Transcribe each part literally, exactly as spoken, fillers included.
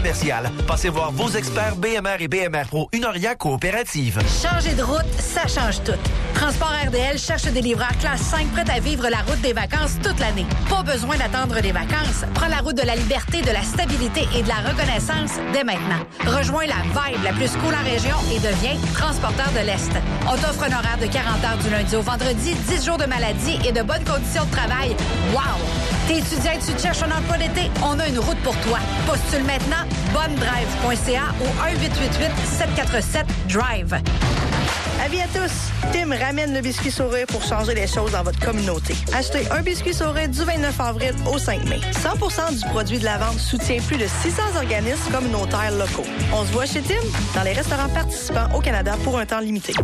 commercial. Passez voir vos experts B M R et B M R Pro Unoria Coopérative. Changer de route, ça change tout. Transport R D L cherche des livreurs classe cinq prêts à vivre la route des vacances toute l'année. Pas besoin d'attendre les vacances. Prends la route de la liberté, de la stabilité et de la reconnaissance dès maintenant. Rejoins la vibe la plus cool en région et deviens transporteur de l'Est. On t'offre un horaire de quarante heures du lundi au vendredi, dix jours de maladie et de bonnes conditions de travail. Wow! T'es étudiant et tu cherches un emploi d'été? On a une route pour toi. Postule maintenant bonne drive point c a ou un huit huit huit sept quatre sept drive. Avis à tous! Tim ramène le biscuit sourire pour changer les choses dans votre communauté. Achetez un biscuit sourire du vingt-neuf avril au cinq mai. cent pour cent du produit de la vente soutient plus de six cents organismes communautaires locaux. On se voit chez Tim dans les restaurants participants au Canada pour un temps limité.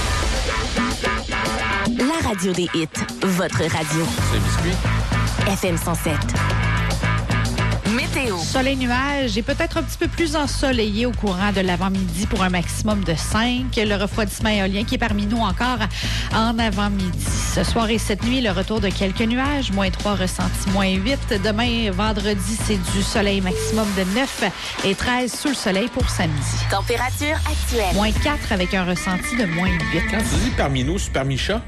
La radio des hits, votre radio. C'est biscuit. F M cent sept. Météo. Soleil, nuages et peut-être un petit peu plus ensoleillé au courant de l'avant-midi pour un maximum de cinq. Le refroidissement éolien qui est parmi nous encore en avant-midi. Ce soir et cette nuit, le retour de quelques nuages. moins trois ressenti, moins huit. Demain, vendredi, c'est du soleil maximum de neuf et treize sous le soleil pour samedi. Température actuelle. moins quatre avec un ressenti de moins huit. Quand tu dis parmi nous, c'est parmi chat.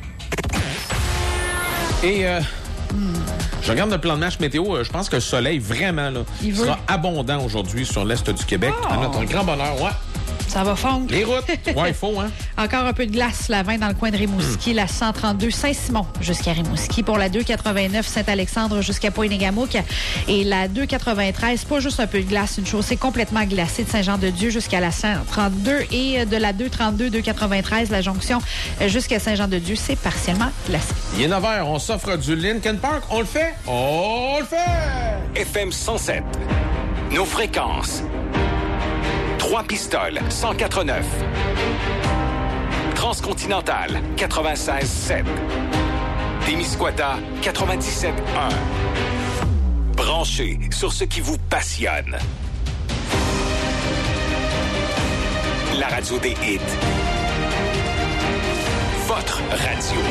Et... Euh... Hmm. Je regarde le plan de match météo. Je pense que le soleil, vraiment, là, il sera veut... abondant aujourd'hui sur l'est du Québec. Oh. À notre grand bonheur, ouais. Ça va fondre. Les routes, ouais, il faut, hein. Encore un peu de glace, la vingt dans le coin de Rimouski, mmh. la cent trente-deux Saint-Simon jusqu'à Rimouski. Pour la deux quatre-vingt-neuf Saint-Alexandre jusqu'à Pointe-Négamouk. Et la deux quatre-vingt-treize, pas juste un peu de glace, une chaussée complètement glacée de Saint-Jean-de-Dieu jusqu'à la cent trente-deux. Et de la deux trente-deux, deux quatre-vingt-treize, la jonction jusqu'à Saint-Jean-de-Dieu, c'est partiellement glacé. Il est neuf heures, on s'offre du Linkin Park. On le fait? On le fait! F M cent sept. Nos fréquences. Trois-Pistoles, cent quatre neuf. Transcontinental, quatre-vingt-seize sept. Témiscouata, quatre-vingt-dix-sept un. Branchez sur ce qui vous passionne. La radio des hits. Votre radio.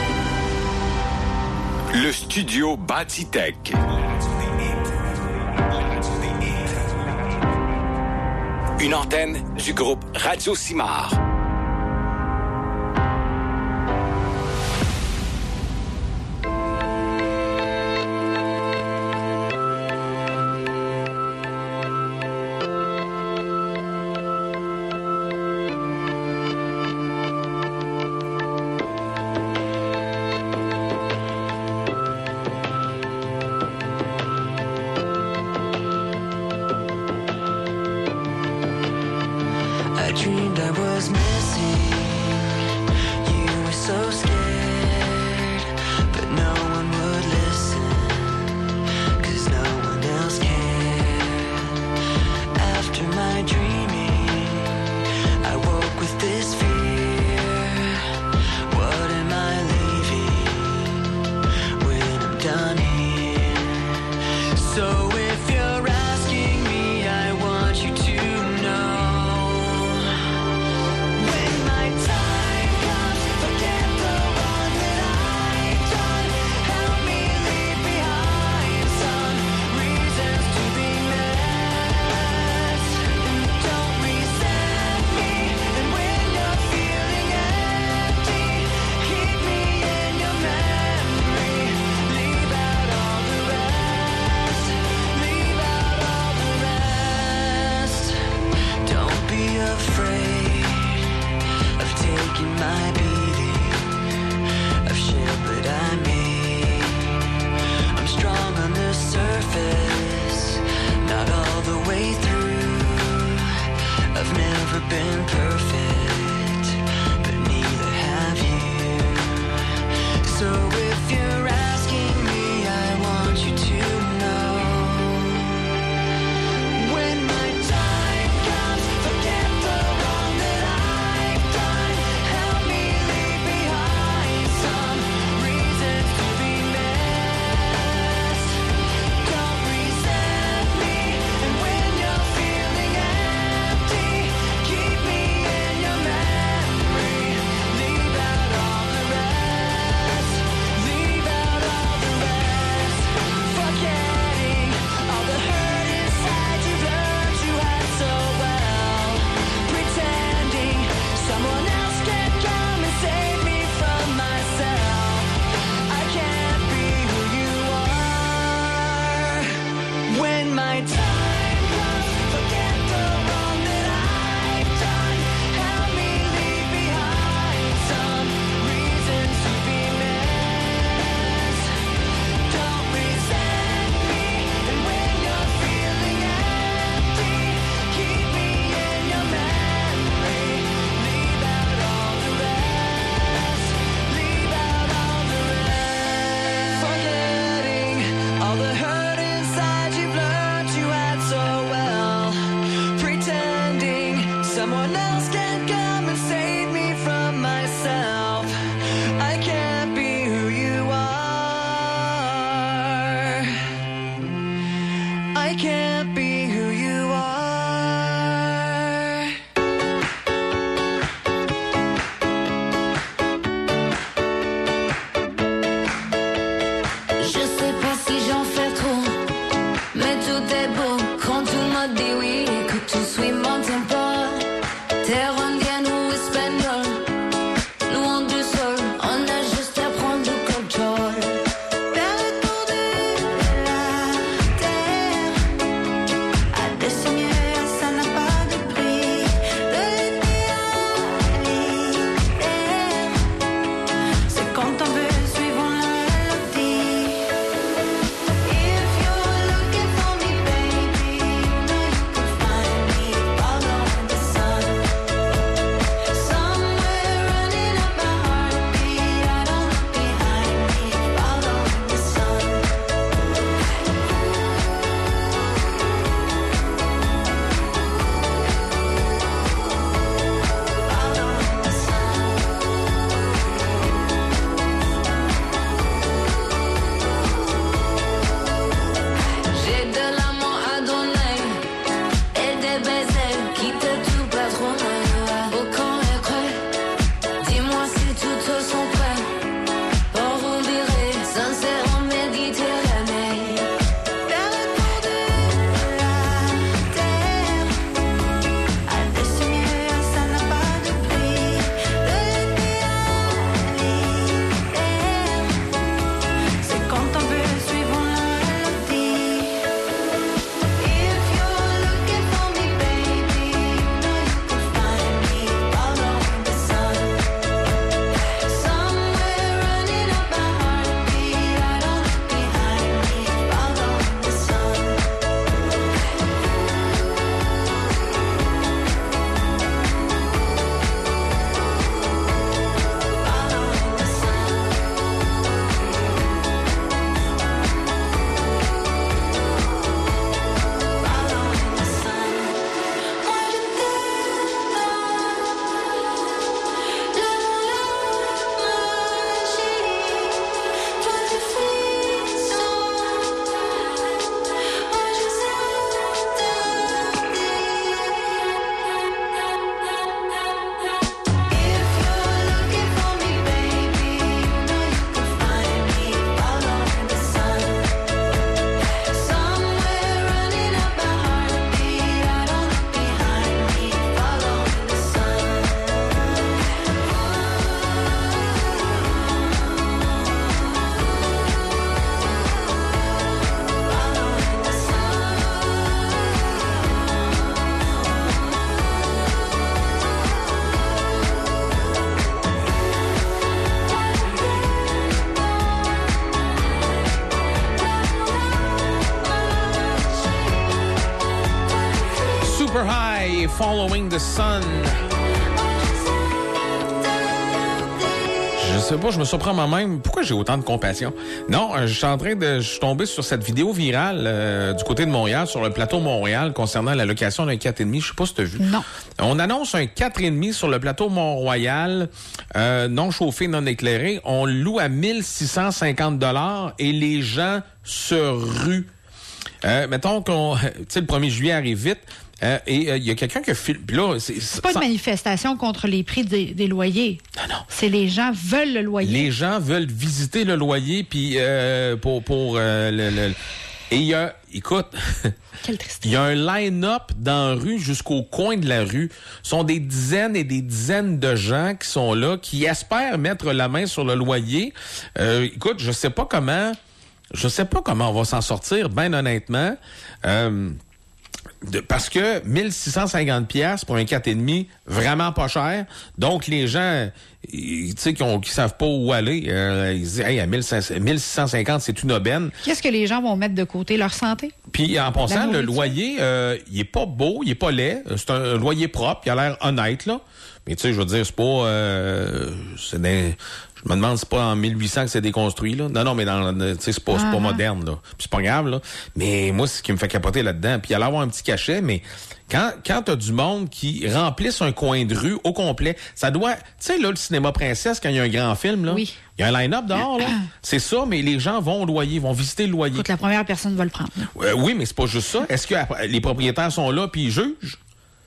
Le studio Bâtitech. Une antenne du groupe Radio Simard. When my time comes, forget the wrong Super High, Following the Sun. Je sais pas, je me surprends moi-même. Pourquoi j'ai autant de compassion? Non, je suis en train de... Je suis tombé sur cette vidéo virale euh, du côté de Montréal, sur le plateau Montréal, concernant la location d'un quatre virgule cinq. Je sais pas si tu as vu. Non. On annonce un quatre virgule cinq sur le plateau Mont-Royal, euh, non chauffé, non éclairé. On le loue à mille six cent cinquante dollars et les gens se ruent. Euh, mettons qu'on... Tu sais, le premier juillet arrive vite. Euh, et il euh, y a quelqu'un qui a filmé. Là, c'est, c'est pas une manifestation contre les prix des, des loyers. Non, non. C'est les gens veulent le loyer. Les gens veulent visiter le loyer, puis euh, pour pour euh, le, le... et il y a, écoute, quelle tristesse. Il y a un line-up dans la rue jusqu'au coin de la rue. Ce sont des dizaines et des dizaines de gens qui sont là, qui espèrent mettre la main sur le loyer. Euh, écoute, je sais pas comment, je sais pas comment on va s'en sortir, ben honnêtement. Euh, De, parce que mille six cent cinquante piastres pour un quatre virgule cinq, vraiment pas cher. Donc, les gens, tu sais, qui, ont, qui savent pas où aller, euh, ils disent, hey, à mille six cent cinquante, c'est une aubaine. Qu'est-ce que les gens vont mettre de côté? Leur santé? Puis, en passant, le loyer, euh, il est pas beau, il est pas laid. C'est un, un loyer propre, il a l'air honnête, là. Mais tu sais, je veux dire, c'est pas... Euh, c'est des... Je me demande si c'est pas en mille huit cents que c'est déconstruit, là. Non, non, mais dans, tu sais, c'est pas, c'est pas moderne, là. Puis c'est pas grave, là. Mais moi, c'est ce qui me fait capoter là-dedans. Puis il allait avoir un petit cachet, mais quand, quand t'as du monde qui remplisse un coin de rue au complet, ça doit... Tu sais, là, le cinéma Princesse, quand il y a un grand film, là. Oui. Il y a un line-up dehors, là. C'est ça, mais les gens vont au loyer, vont visiter le loyer. Écoute, la première personne va le prendre. Euh, oui, mais c'est pas juste ça. Est-ce que les propriétaires sont là puis ils jugent?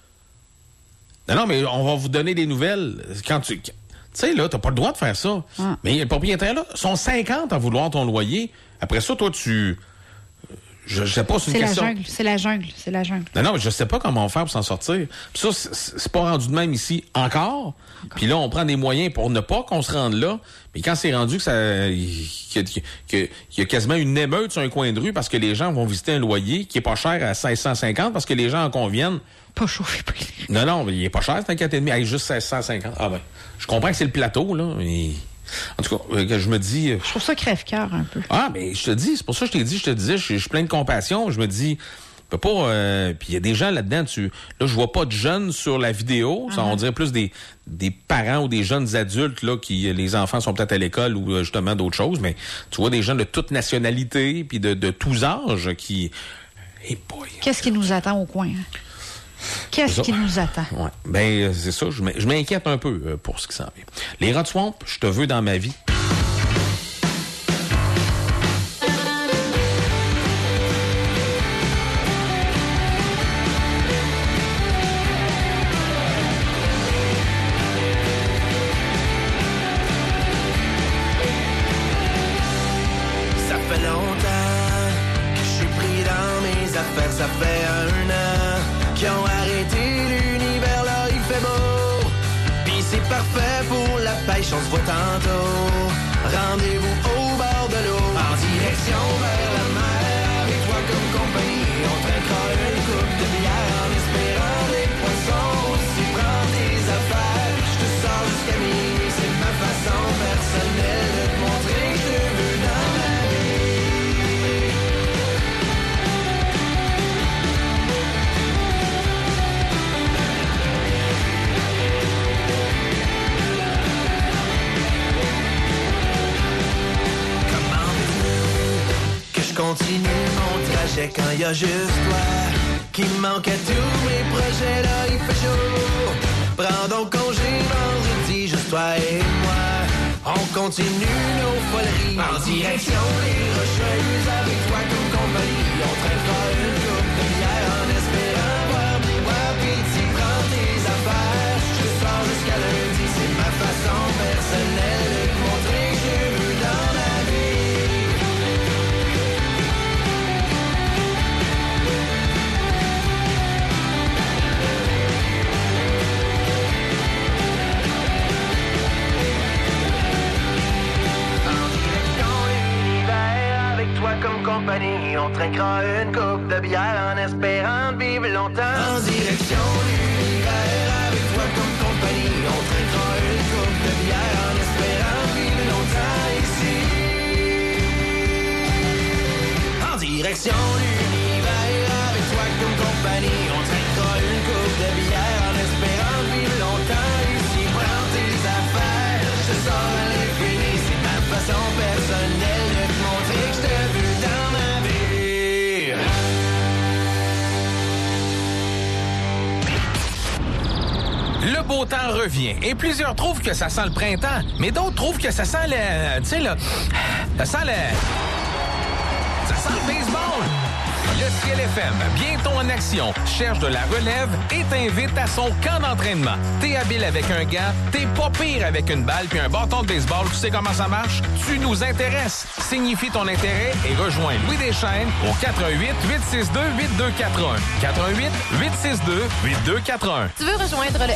Non, non, mais on va vous donner des nouvelles. Quand tu... Tu sais, là, t'as pas le droit de faire ça. Ah. Mais les propriétaires, là, sont cinquante à vouloir ton loyer. Après ça, toi, tu... Je, je sais pas, c'est une c'est question... La jungle, c'est la jungle, c'est la jungle. Non, non, mais je sais pas comment on va faire pour s'en sortir. Puis ça, c'est, c'est pas rendu de même ici encore. Puis là, on prend des moyens pour ne pas qu'on se rende là. Mais quand c'est rendu que ça... qu'il y a, qu'il y a quasiment une émeute sur un coin de rue parce que les gens vont visiter un loyer qui est pas cher à seize cent cinquante parce que les gens en conviennent. Pas chauffé. Non, non, mais il est pas cher, c'est un quatre virgule cinq. Hey, juste seize cent cinquante. Ah ben, je comprends que c'est le plateau, là, mais... En tout cas, euh, je me dis... Euh... Je trouve ça crève-cœur, un peu. Ah, mais je te dis, c'est pour ça que je t'ai dit, je te disais, je suis plein de compassion. Je me dis, je peux pas... Euh... Puis il y a des gens là-dedans, tu... Là, je vois pas de jeunes sur la vidéo. Uh-huh. Ça, on dirait plus des, des parents ou des jeunes adultes, là, qui... Les enfants sont peut-être à l'école ou justement d'autres choses, mais tu vois des gens de toute nationalité puis de, de tous âges qui... Hey boy, qu'est-ce qui nous attend au coin, hein? Qu'est-ce qui nous attend? Ouais. Ben, c'est ça. Je m'inquiète un peu euh, pour ce qui s'en vient. Les Rod Swamp, je te veux dans ma vie. Ça fait longtemps que je suis pris dans mes affaires. Ça fait un an qui ont arrêté l'univers, là il fait beau. Pis c'est parfait pour la pêche, on se voit tantôt. Rendez-vous au bord de l'eau, en direction vers la mer. Avec toi comme compagnie, on trinquera une coupe de bière en espérant des poissons. Si prends tes affaires, je te sors jusqu'à minuit. C'est ma façon personnelle de te montrer que je te veux dans ma vie. Continue mon trajet quand y a juste toi qui me manque à tous mes projets, là il fait jour. Prends donc congé vendredi, juste toi et moi. On continue nos foleries en direction des Rocheuses. Avec toi comme compagnie, on traînera une coupe de bière en espérant voir des wapis. Si prends tes affaires, je te sors jusqu'à lundi. C'est ma façon personnelle de te montrer que je veux dans la vie. Comme compagnie, on trinquera une coupe de bière en espérant de vivre longtemps. En direction de l'univers, avec toi comme compagnie, on trinquera une coupe de bière en espérant de vivre longtemps ici. En direction de l'univers, avec toi comme compagnie, on trinquera une Le beau temps revient et plusieurs trouvent que ça sent le printemps, mais d'autres trouvent que ça sent le... Tu sais, le... Ça sent le... Ça sent le baseball! Le Ciel F M, bientôt en action, cherche de la relève et t'invite à son camp d'entraînement. T'es habile avec un gant, t'es pas pire avec une balle puis un bâton de baseball. Tu sais comment ça marche? Tu nous intéresses. Signifie ton intérêt et rejoins Louis Deschênes au quatre un huit, huit six deux, huit deux quatre un. quatre un huit, huit six deux, huit deux quatre un. Tu veux rejoindre le